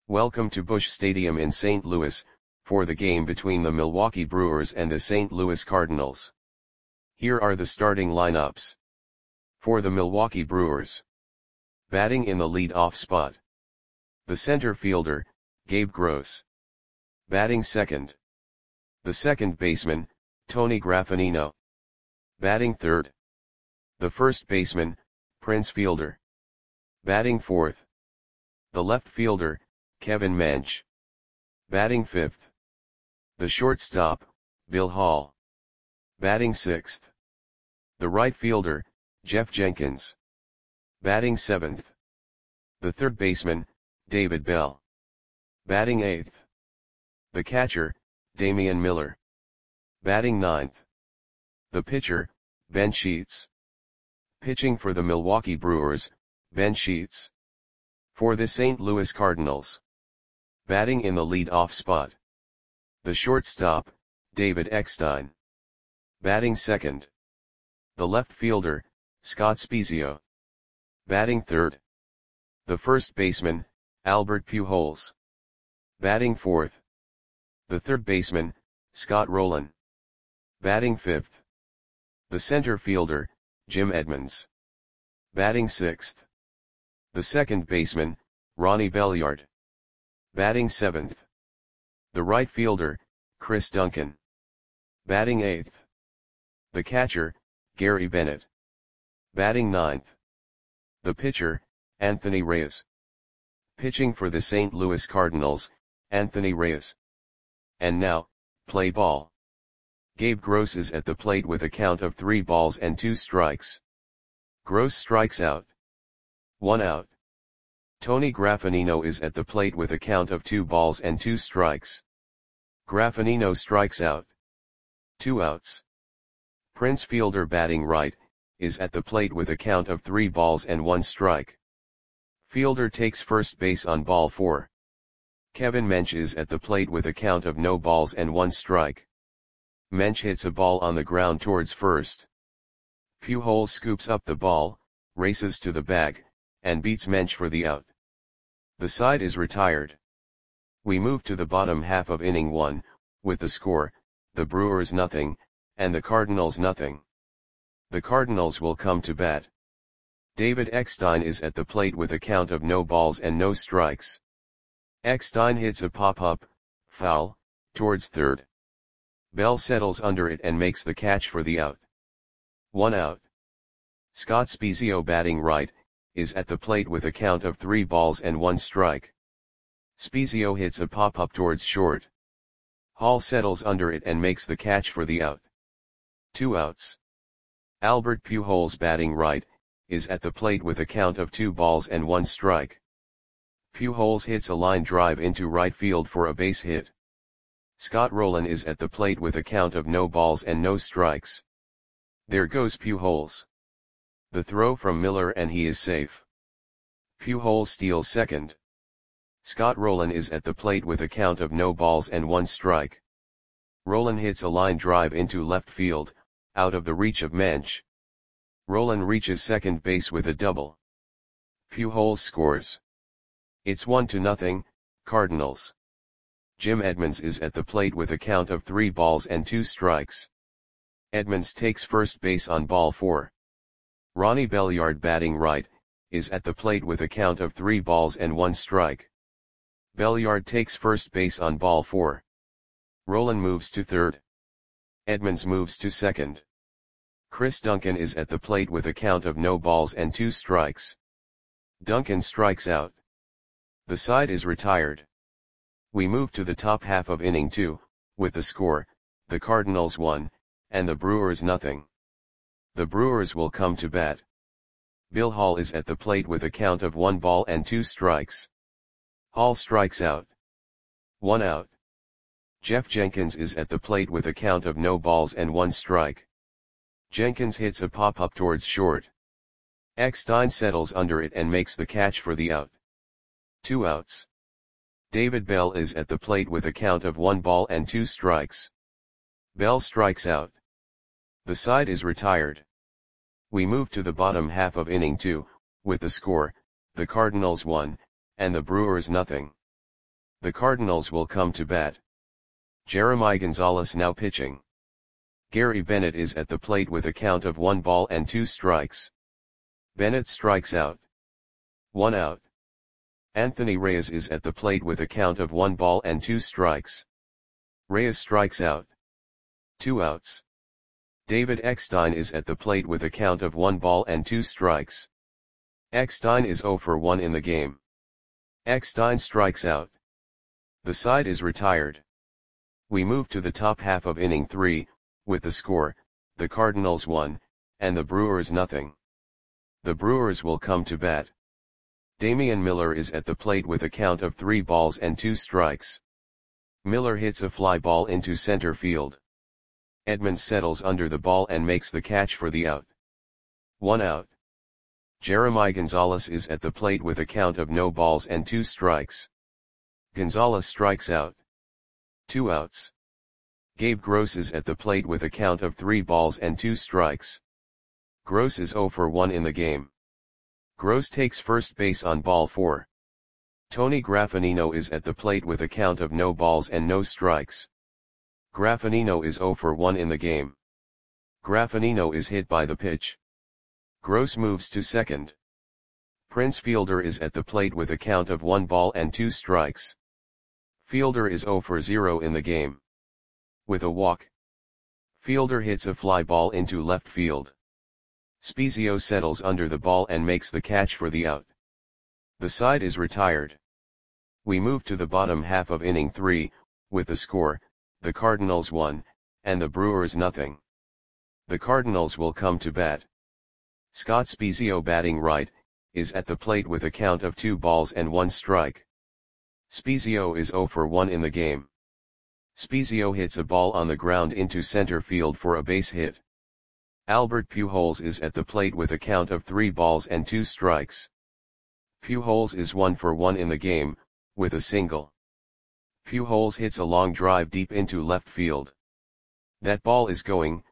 Welcome to Busch Stadium in St. Louis, for the game between the Milwaukee Brewers and the St. Louis Cardinals. Here are the starting lineups. For the Milwaukee Brewers. Batting in the lead-off spot. The center fielder, Gabe Gross. Batting second. The second baseman, Tony Graffagnino. Batting third. The first baseman, Prince Fielder. Batting fourth. The left fielder, Kevin Mench. Batting fifth. The shortstop, Bill Hall. Batting sixth. The right fielder, Jeff Jenkins. Batting seventh. The third baseman, David Bell. Batting eighth. The catcher, Damian Miller. Batting ninth. The pitcher, Ben Sheets. Pitching for the Milwaukee Brewers, Ben Sheets. For the St. Louis Cardinals. Batting in the lead-off spot. The shortstop, David Eckstein. Batting second. The left fielder, Scott Spiezio. Batting third. The first baseman, Albert Pujols. Batting fourth. The third baseman, Scott Rolen. Batting fifth. The center fielder, Jim Edmonds. Batting sixth. The second baseman, Ronnie Belliard. Batting seventh. The right fielder, Chris Duncan. Batting eighth. The catcher, Gary Bennett. Batting ninth. The pitcher, Anthony Reyes. Pitching for the St. Louis Cardinals, Anthony Reyes. And now, play ball. Gabe Gross is at the plate with a count of 3 balls and 2 strikes. Gross strikes out. 1 out. Tony Graffagnino is at the plate with a count of 2 balls and 2 strikes. Graffagnino strikes out. 2 outs. Prince Fielder, batting right, is at the plate with a count of 3 balls and 1 strike. Fielder takes first base on ball 4. Kevin Mench is at the plate with a count of no balls and 1 strike. Mench hits a ball on the ground towards first. Pujols scoops up the ball, races to the bag, and beats Mench for the out. The side is retired. We move to the bottom half of inning 1, with the score, the Brewers nothing, and the Cardinals nothing. The Cardinals will come to bat. David Eckstein is at the plate with a count of no balls and no strikes. Eckstein hits a pop-up, foul, towards third. Bell settles under it and makes the catch for the out. 1 out. Scott Spiezio, batting right, is at the plate with a count of 3 balls and 1 strike. Spiezio hits a pop-up towards short. Hall settles under it and makes the catch for the out. 2 outs. Albert Pujols, batting right, is at the plate with a count of 2 balls and 1 strike. Pujols hits a line drive into right field for a base hit. Scott Rolen is at the plate with a count of no balls and no strikes. There goes Pujols. The throw from Miller and he is safe. Pujols steals second. Scott Rolen is at the plate with a count of no balls and 1 strike. Rolen hits a line drive into left field, out of the reach of Mench. Rolen reaches second base with a double. Pujols scores. It's 1-0, Cardinals. Jim Edmonds is at the plate with a count of 3 balls and 2 strikes. Edmonds takes first base on ball 4. Ronnie Belliard, batting right, is at the plate with a count of 3 balls and 1 strike. Belliard takes first base on ball 4. Rolen moves to third. Edmonds moves to second. Chris Duncan is at the plate with a count of no balls and 2 strikes. Duncan strikes out. The side is retired. We move to the top half of inning 2, with the score, the Cardinals 1, and the Brewers nothing. The Brewers will come to bat. Bill Hall is at the plate with a count of 1 ball and 2 strikes. Hall strikes out. 1 out. Jeff Jenkins is at the plate with a count of no balls and 1 strike. Jenkins hits a pop-up towards short. Eckstein settles under it and makes the catch for the out. 2 outs. David Bell is at the plate with a count of 1 ball and 2 strikes. Bell strikes out. The side is retired. We move to the bottom half of inning 2, with the score, the Cardinals 1, and the Brewers nothing. The Cardinals will come to bat. Jeremy Gonzalez now pitching. Gary Bennett is at the plate with a count of 1 ball and 2 strikes. Bennett strikes out. 1 out. Anthony Reyes is at the plate with a count of 1 ball and 2 strikes. Reyes strikes out. 2 outs. David Eckstein is at the plate with a count of 1 ball and 2 strikes. Eckstein is 0 for 1 in the game. Eckstein strikes out. The side is retired. We move to the top half of inning 3, with the score, the Cardinals 1, and the Brewers nothing. The Brewers will come to bat. Damian Miller is at the plate with a count of 3 balls and 2 strikes. Miller hits a fly ball into center field. Edmonds settles under the ball and makes the catch for the out. 1 out. Jeremy Gonzalez is at the plate with a count of no balls and 2 strikes. Gonzalez strikes out. 2 outs. Gabe Gross is at the plate with a count of 3 balls and 2 strikes. Gross is 0 for 1 in the game. Gross takes first base on ball 4. Tony Graffinino is at the plate with a count of no balls and no strikes. Graffinino is 0 for 1 in the game. Graffinino is hit by the pitch. Gross moves to second. Prince Fielder is at the plate with a count of 1 ball and 2 strikes. Fielder is 0 for 0 in the game. With a walk. Fielder hits a fly ball into left field. Spezio settles under the ball and makes the catch for the out. The side is retired. We move to the bottom half of inning 3, with the score, the Cardinals 1, and the Brewers nothing. The Cardinals will come to bat. Scott Spezio batting right, is at the plate with a count of 2 balls and 1 strike. Spezio is 0 for 1 in the game. Spezio hits a ball on the ground into center field for a base hit. Albert Pujols is at the plate with a count of 3 balls and 2 strikes. Pujols is 1 for 1 in the game, with a single. Pujols hits a long drive deep into left field. That ball is going,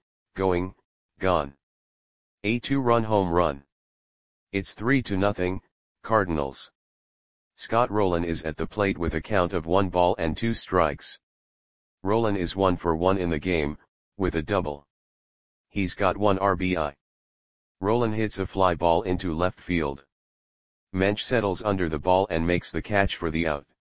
gone. A 2-run home run. It's 3-0, Cardinals. Scott Rolen is at the plate with a count of 1 ball and 2 strikes. Rolen is 1 for 1 in the game, with a double. He's got 1 RBI. Rolen hits a fly ball into left field. Mensch settles under the ball and makes the catch for the out.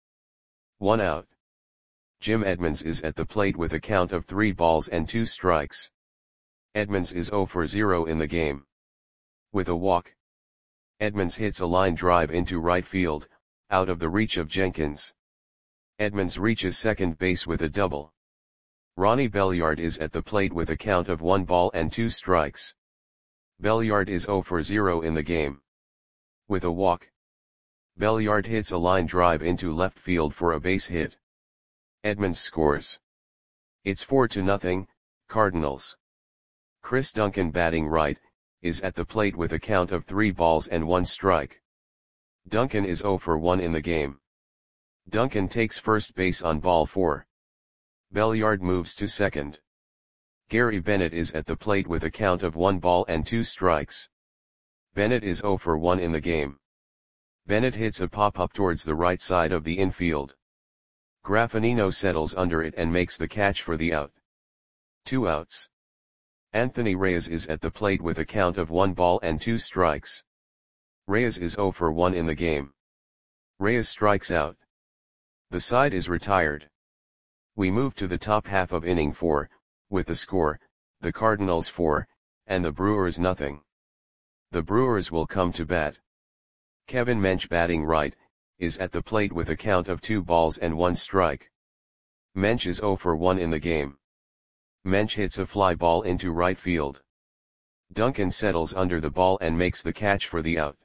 1 out. Jim Edmonds is at the plate with a count of 3 balls and 2 strikes. Edmonds is 0 for 0 in the game. With a walk. Edmonds hits a line drive into right field, out of the reach of Jenkins. Edmonds reaches second base with a double. Ronnie Belliard is at the plate with a count of 1 ball and 2 strikes. Belliard is 0 for 0 in the game. With a walk. Belliard hits a line drive into left field for a base hit. Edmonds scores. It's 4-0, Cardinals. Chris Duncan batting right, is at the plate with a count of 3 balls and 1 strike. Duncan is 0 for 1 in the game. Duncan takes first base on ball 4. Belliard moves to second. Gary Bennett is at the plate with a count of 1 ball and 2 strikes. Bennett is 0 for 1 in the game. Bennett hits a pop-up towards the right side of the infield. Graffinino settles under it and makes the catch for the out. 2 outs. Anthony Reyes is at the plate with a count of 1 ball and 2 strikes. Reyes is 0 for 1 in the game. Reyes strikes out. The side is retired. We move to the top half of inning 4, with the score, the Cardinals 4, and the Brewers nothing. The Brewers will come to bat. Kevin Mensch batting right, is at the plate with a count of 2 balls and 1 strike. Mensch is 0 for 1 in the game. Mensch hits a fly ball into right field. Duncan settles under the ball and makes the catch for the out.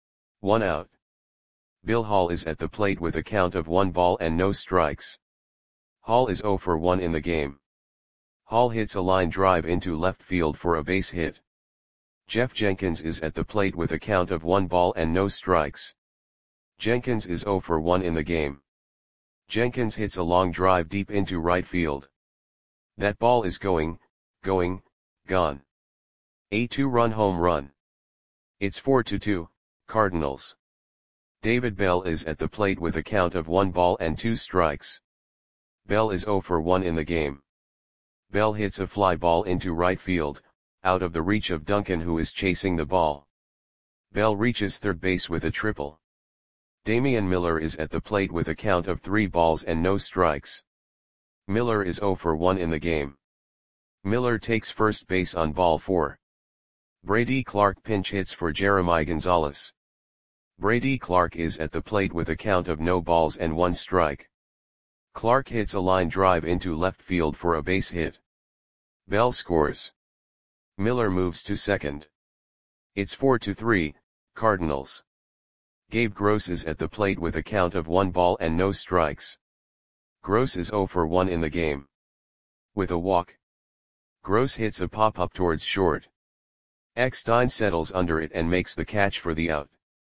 1 out. Bill Hall is at the plate with a count of 1 ball and no strikes. Hall is 0 for 1 in the game. Hall hits a line drive into left field for a base hit. Jeff Jenkins is at the plate with a count of 1 ball and no strikes. Jenkins is 0 for 1 in the game. Jenkins hits a long drive deep into right field. That ball is going, gone. A 2-run home run. It's 4-2, Cardinals. David Bell is at the plate with a count of 1 ball and 2 strikes. Bell is 0 for 1 in the game. Bell hits a fly ball into right field, out of the reach of Duncan, who is chasing the ball. Bell reaches third base with a triple. Damian Miller is at the plate with a count of 3 balls and no strikes. Miller is 0 for 1 in the game. Miller takes first base on ball 4. Brady Clark pinch hits for Jeremiah Gonzalez. Brady Clark is at the plate with a count of no balls and 1 strike. Clark hits a line drive into left field for a base hit. Bell scores. Miller moves to second. It's 4-3, Cardinals. Gabe Gross is at the plate with a count of 1 ball and no strikes. Gross is 0 for 1 in the game. With a walk, Gross hits a pop-up towards short. Eckstein settles under it and makes the catch for the out.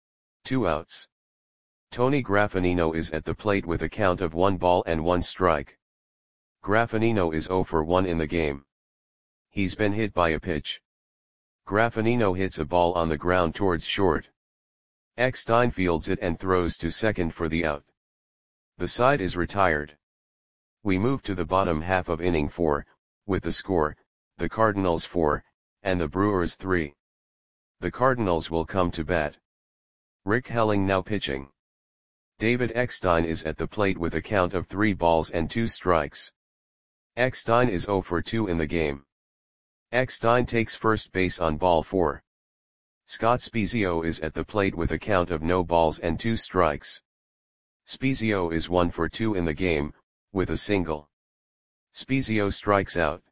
2 outs. Tony Graffinino is at the plate with a count of 1 ball and 1 strike. Graffinino is 0 for 1 in the game. He's been hit by a pitch. Graffinino hits a ball on the ground towards short. Eckstein fields it and throws to second for the out. The side is retired. We move to the bottom half of inning 4, with the score, the Cardinals 4, and the Brewers 3. The Cardinals will come to bat. Rick Helling now pitching. David Eckstein is at the plate with a count of 3 balls and 2 strikes. Eckstein is 0 for 2 in the game. Eckstein takes first base on ball 4. Scott Spiezio is at the plate with a count of no balls and 2 strikes. Spiezio is 1 for 2 in the game, with a single. Spiezio strikes out.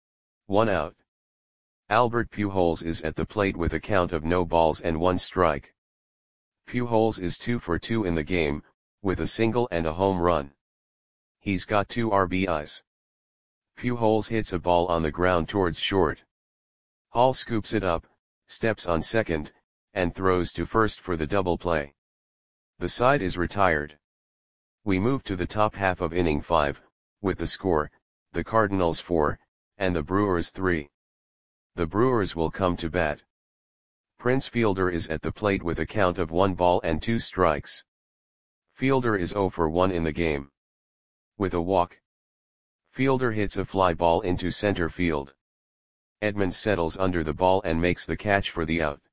1 out. Albert Pujols is at the plate with a count of no balls and 1 strike. Pujols is 2 for 2 in the game, with a single and a home run. He's got 2 RBIs. Pujols hits a ball on the ground towards short. Hall scoops it up, steps on second, and throws to first for the double play. The side is retired. We move to the top half of inning 5, with the score, the Cardinals 4, and the Brewers 3. The Brewers will come to bat. Prince Fielder is at the plate with a count of 1 ball and 2 strikes. Fielder is 0 for 1 in the game. With a walk, Fielder hits a fly ball into center field. Edmonds settles under the ball and makes the catch for the out.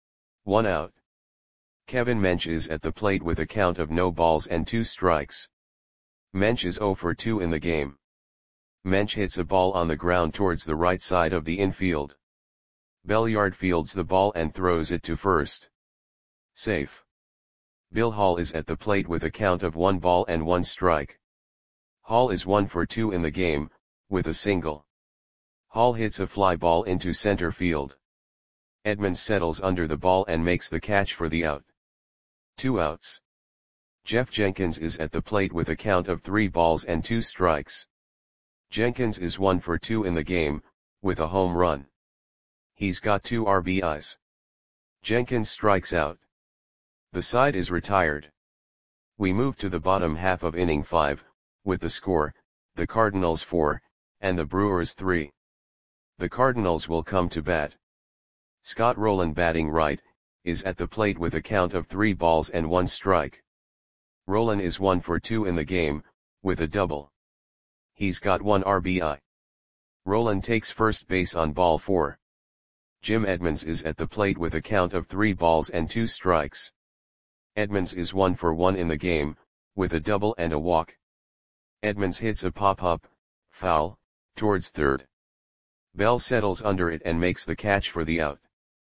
1 out. Kevin Mench is at the plate with a count of no balls and 2 strikes. Mench is 0 for 2 in the game. Mench hits a ball on the ground towards the right side of the infield. Belliard fields the ball and throws it to first. Safe. Bill Hall is at the plate with a count of 1 ball and 1 strike. Hall is 1 for 2 in the game, with a single. Hall hits a fly ball into center field. Edmonds settles under the ball and makes the catch for the out. 2 outs. Jeff Jenkins is at the plate with a count of 3 balls and 2 strikes. Jenkins is 1 for 2 in the game, with a home run. He's got 2 RBIs. Jenkins strikes out. The side is retired. We move to the bottom half of inning 5, with the score, the Cardinals 4, and the Brewers 3. The Cardinals will come to bat. Scott Rowland, batting right, is at the plate with a count of 3 balls and 1 strike. Rowland is 1 for 2 in the game, with a double. He's got 1 RBI. Rowland takes first base on ball 4. Jim Edmonds is at the plate with a count of 3 balls and 2 strikes. Edmonds is 1 for 1 in the game, with a double and a walk. Edmonds hits a pop-up, foul, towards third. Bell settles under it and makes the catch for the out.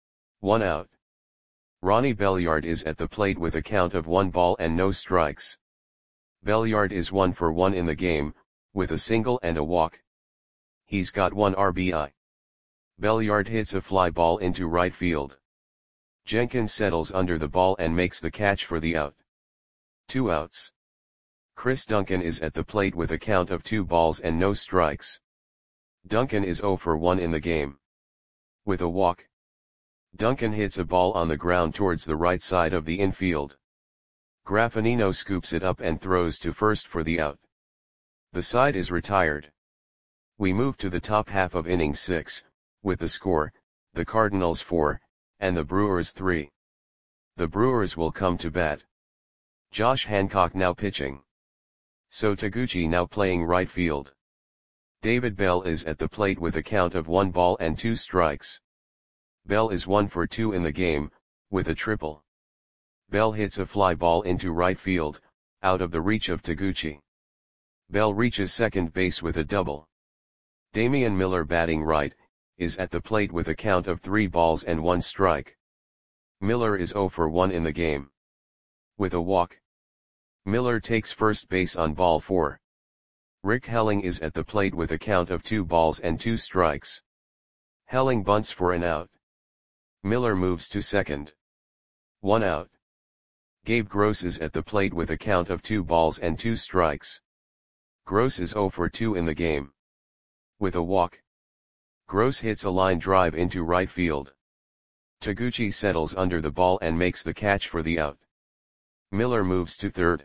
1 out. Ronnie Belliard is at the plate with a count of 1 ball and no strikes. Belliard is 1 for 1 in the game, with a single and a walk. He's got 1 RBI. Belliard hits a fly ball into right field. Jenkins settles under the ball and makes the catch for the out. 2 outs. Chris Duncan is at the plate with a count of 2 balls and no strikes. Duncan is 0 for 1 in the game. With a walk, Duncan hits a ball on the ground towards the right side of the infield. Graffinino scoops it up and throws to first for the out. The side is retired. We move to the top half of inning 6, with the score, the Cardinals 4, and the Brewers 3. The Brewers will come to bat. Josh Hancock now pitching. So Taguchi now playing right field. David Bell is at the plate with a count of 1 ball and 2 strikes. Bell is 1 for 2 in the game, with a triple. Bell hits a fly ball into right field, out of the reach of Taguchi. Bell reaches second base with a double. Damian Miller batting right, is at the plate with a count of 3 balls and 1 strike. Miller is 0 for 1 in the game. With a walk. Miller takes first base on ball 4. Rick Helling is at the plate with a count of 2 balls and 2 strikes. Helling bunts for an out. Miller moves to second. 1 out. Gabe Gross is at the plate with a count of 2 balls and 2 strikes. Gross is 0 for 2 in the game. With a walk. Gross hits a line drive into right field. Taguchi settles under the ball and makes the catch for the out. Miller moves to third.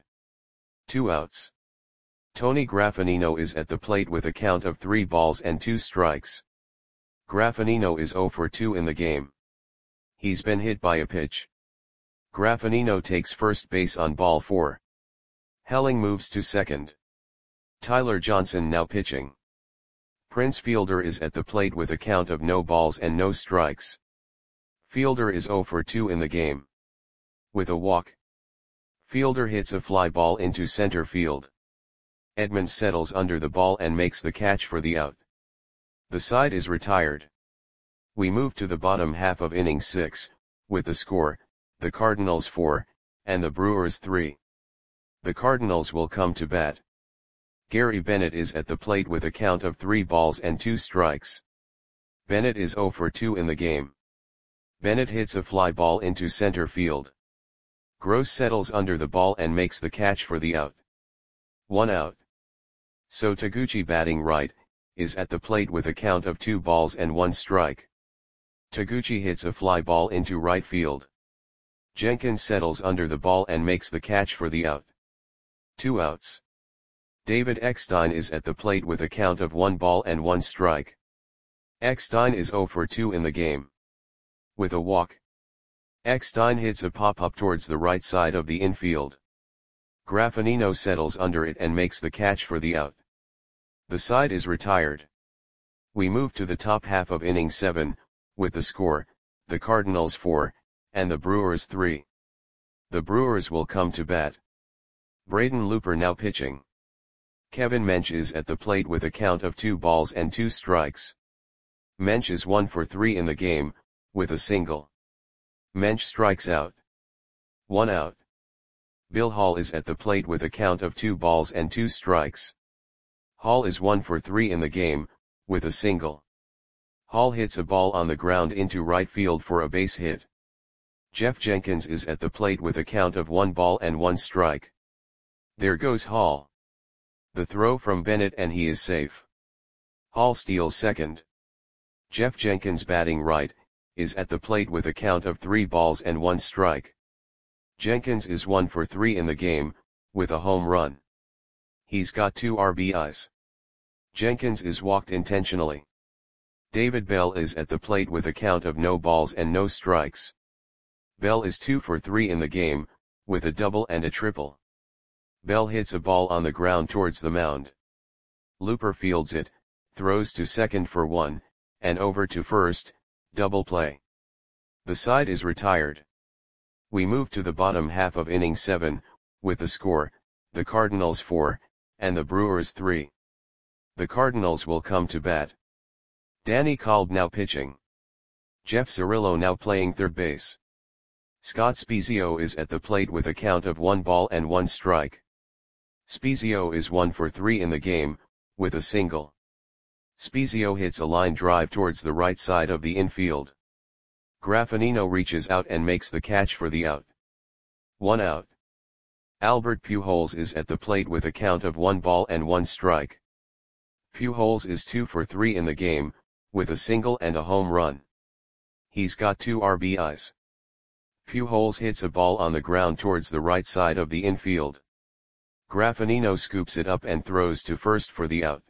2 outs. Tony Graffanino is at the plate with a count of 3 balls and 2 strikes. Graffanino is 0 for 2 in the game. He's been hit by a pitch. Graffanino takes first base on ball 4. Helling moves to second. Tyler Johnson now pitching. Prince Fielder is at the plate with a count of no balls and no strikes. Fielder is 0 for 2 in the game. With a walk. Fielder hits a fly ball into center field. Edmonds settles under the ball and makes the catch for the out. The side is retired. We move to the bottom half of inning 6, with the score, the Cardinals 4, and the Brewers 3. The Cardinals will come to bat. Gary Bennett is at the plate with a count of 3 balls and 2 strikes. Bennett is 0 for 2 in the game. Bennett hits a fly ball into center field. Gross settles under the ball and makes the catch for the out. 1 out. So Taguchi batting right, is at the plate with a count of 2 balls and 1 strike. Taguchi hits a fly ball into right field. Jenkins settles under the ball and makes the catch for the out. 2 outs. David Eckstein is at the plate with a count of 1 ball and 1 strike. Eckstein is 0 for 2 in the game. With a walk. Eckstein hits a pop-up towards the right side of the infield. Graffanino settles under it and makes the catch for the out. The side is retired. We move to the top half of inning 7, with the score, the Cardinals 4, and the Brewers 3. The Brewers will come to bat. Braden Looper now pitching. Kevin Mench is at the plate with a count of 2 balls and 2 strikes. Mench is 1 for 3 in the game, with a single. Mench strikes out. 1 out. Bill Hall is at the plate with a count of 2 balls and 2 strikes. Hall is 1 for 3 in the game, with a single. Hall hits a ball on the ground into right field for a base hit. Jeff Jenkins is at the plate with a count of 1 ball and 1 strike. There goes Hall. The throw from Bennett and he is safe. Hall steals second. Jeff Jenkins batting right, is at the plate with a count of 3 balls and 1 strike. Jenkins is 1 for 3 in the game, with a home run. He's got 2 RBIs. Jenkins is walked intentionally. David Bell is at the plate with a count of no balls and no strikes. Bell is 2 for 3 in the game, with a double and a triple. Bell hits a ball on the ground towards the mound. Looper fields it, throws to second for 1, and over to first, double play. The side is retired. We move to the bottom half of inning 7, with the score, the Cardinals 4, and the Brewers 3. The Cardinals will come to bat. Danny Kolb now pitching. Jeff Cirillo now playing third base. Scott Spiezio is at the plate with a count of 1 ball and 1 strike. Spiezio is 1 for 3 in the game, with a single. Spiezio hits a line drive towards the right side of the infield. Graffanino reaches out and makes the catch for the out. 1 out. Albert Pujols is at the plate with a count of 1 ball and 1 strike. Pujols is 2 for 3 in the game, with a single and a home run. He's got 2 RBIs. Pujols hits a ball on the ground towards the right side of the infield. Graffanino scoops it up and throws to first for the out.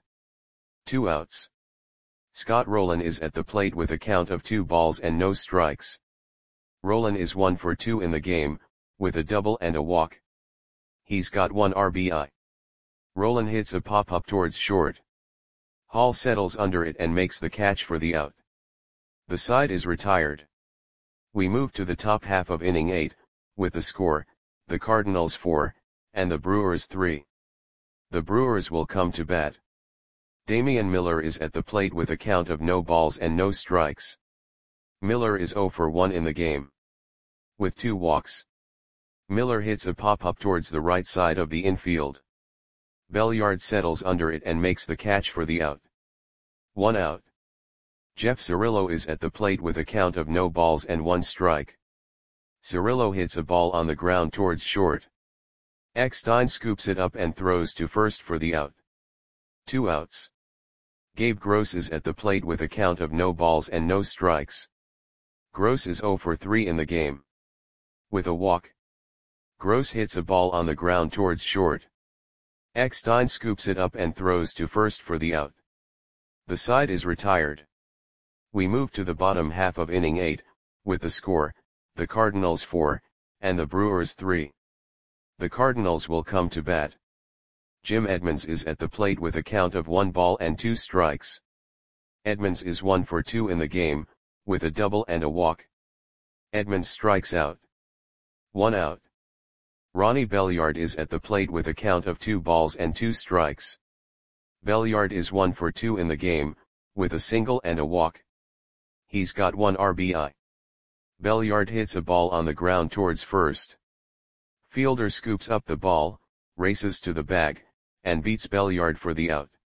2 outs. Scott Rowland is at the plate with a count of 2 balls and no strikes. Rowland is 1 for 2 in the game, with a double and a walk. He's got 1 RBI. Rolen hits a pop-up towards short. Hall settles under it and makes the catch for the out. The side is retired. We move to the top half of inning 8, with the score, the Cardinals 4, and the Brewers 3. The Brewers will come to bat. Damian Miller is at the plate with a count of no balls and no strikes. Miller is 0 for 1 in the game, with 2 walks. Miller hits a pop-up towards the right side of the infield. Belliard settles under it and makes the catch for the out. 1 out. Jeff Cirillo is at the plate with a count of no balls and 1 strike. Cirillo hits a ball on the ground towards short. Eckstein scoops it up and throws to first for the out. 2 outs. Gabe Gross is at the plate with a count of no balls and no strikes. Gross is 0 for 3 in the game, with a walk. Gross hits a ball on the ground towards short. Eckstein scoops it up and throws to first for the out. The side is retired. We move to the bottom half of inning 8, with the score, the Cardinals 4, and the Brewers 3. The Cardinals will come to bat. Jim Edmonds is at the plate with a count of 1 ball and 2 strikes. Edmonds is 1 for 2 in the game, with a double and a walk. Edmonds strikes out. 1 out. Ronnie Belliard is at the plate with a count of 2 balls and 2 strikes. Belliard is 1 for 2 in the game, with a single and a walk. He's got 1 RBI. Belliard hits a ball on the ground towards first. Fielder scoops up the ball, races to the bag, and beats Belliard for the out.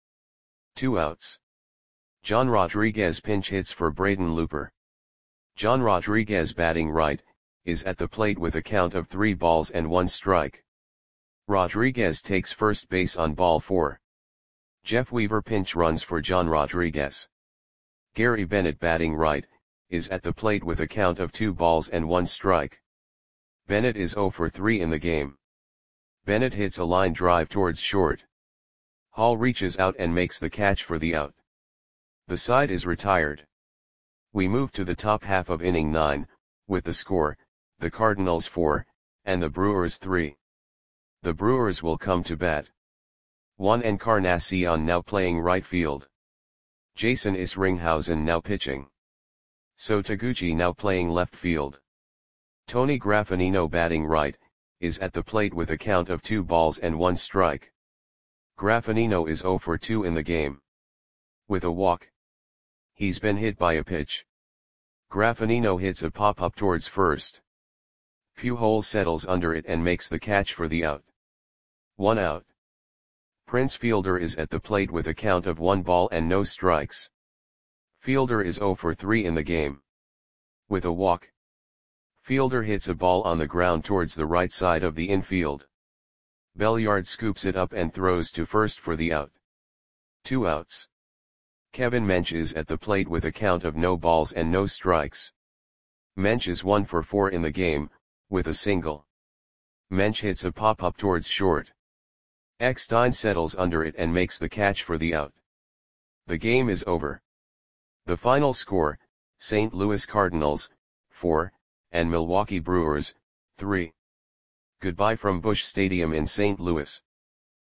2 outs. John Rodriguez pinch hits for Braden Looper. John Rodriguez, batting right, is at the plate with a count of 3 balls and 1 strike. Rodriguez takes first base on ball 4. Jeff Weaver pinch runs for John Rodriguez. Gary Bennett, batting right, is at the plate with a count of 2 balls and 1 strike. Bennett is 0 for 3 in the game. Bennett hits a line drive towards short. Hall reaches out and makes the catch for the out. The side is retired. We move to the top half of inning 9, with the score, the Cardinals 4, and the Brewers 3. The Brewers will come to bat. Juan Encarnacion now playing right field. Jason Isringhausen now pitching. So Taguchi now playing left field. Tony Graffinino, batting right, is at the plate with a count of 2 balls and 1 strike. Graffinino is 0 for 2 in the game, with a walk. He's been hit by a pitch. Graffinino hits a pop-up towards first. Pujols settles under it and makes the catch for the out. 1 out. Prince Fielder is at the plate with a count of 1 ball and no strikes. Fielder is 0 for 3 in the game, with a walk. Fielder hits a ball on the ground towards the right side of the infield. Belliard scoops it up and throws to first for the out. 2 outs. Kevin Mench is at the plate with a count of no balls and no strikes. Mench is 1 for 4 in the game, with a single. Mench hits a pop-up towards short. Eckstein settles under it and makes the catch for the out. The game is over. The final score, St. Louis Cardinals, 4, and Milwaukee Brewers, 3. Goodbye from Busch Stadium in St. Louis.